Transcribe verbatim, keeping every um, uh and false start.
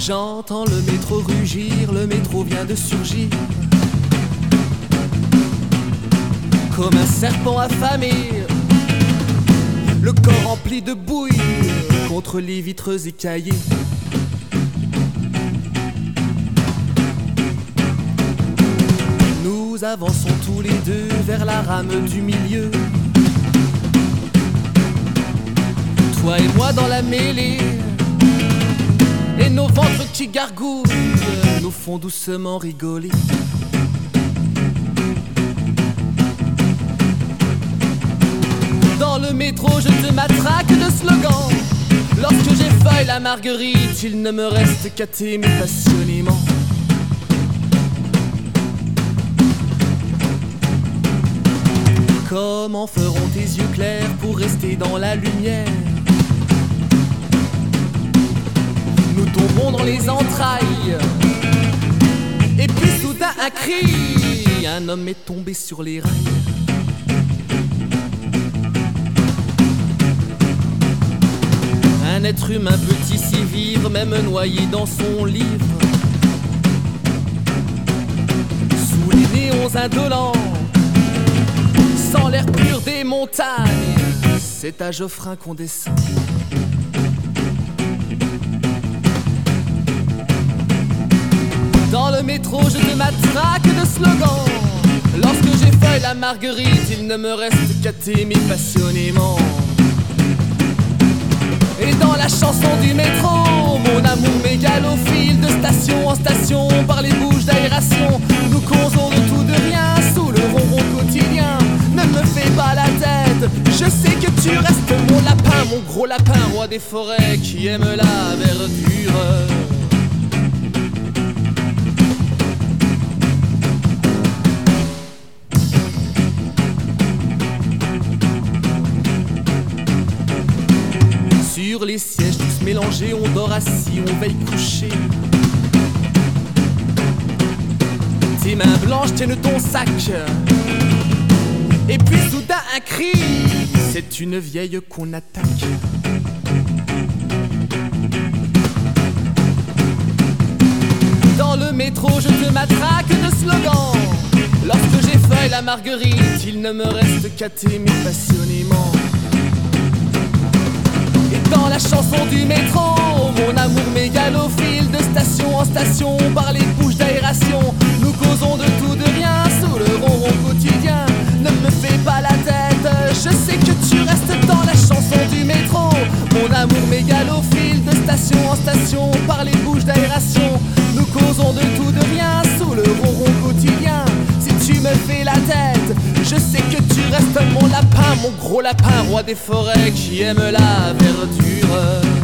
J'entends le métro rugir, le métro vient de surgir comme un serpent affamé, le corps rempli de bouillie contre les vitres écaillées. Nous avançons tous les deux vers la rame du milieu, toi et moi dans la mêlée, et nos ventres qui gargouillent nous font doucement rigoler. Dans le métro je te matraque de slogans. Lorsque j'effeuille la marguerite, il ne me reste qu'à t'aimer passionnément. Comment feront tes yeux clairs pour rester dans la lumière? Nous tombons dans les entrailles, et puis soudain un cri, un homme est tombé sur les rails. Un être humain peut ici vivre, même noyé dans son livre. Sous les néons indolents, sans l'air pur des montagnes, c'est à Geoffrin qu'on descend. Dans le métro je te matraque de slogans. Lorsque j'effeuille la marguerite, il ne me reste qu'à t'aimer passionnément. Et dans la chanson du métro, mon amour mégalophile, de station en station, par les bouches d'aération, nous causons de tout de rien, sous le ronron quotidien. Ne me fais pas la tête, je sais que tu restes mon lapin, mon gros lapin, roi des forêts qui aime la verdure. Sur les sièges tous mélangés, on dort assis, on veille couché. Tes mains blanches tiennent ton sac, et puis soudain un cri, c'est une vieille qu'on attaque. Dans le métro je te matraque de slogans. Lorsque j'effeuille la marguerite, il ne me reste qu'à t'aimer passionnément. Dans la chanson du métro, mon amour mégalophile, de station en station, par les bouches d'aération, nous causons de tout de rien, sous le ronron quotidien. Ne me fais pas la tête, je sais que tu restes dans la chanson du métro. Mon amour mégalophile, de station en station, par les bouches d'aération, nous causons de tout de rien, sous le ronron quotidien. Si tu me fais la tête, je sais que tu restes mon lapin, mon gros lapin, roi des forêts qui aime la verdure.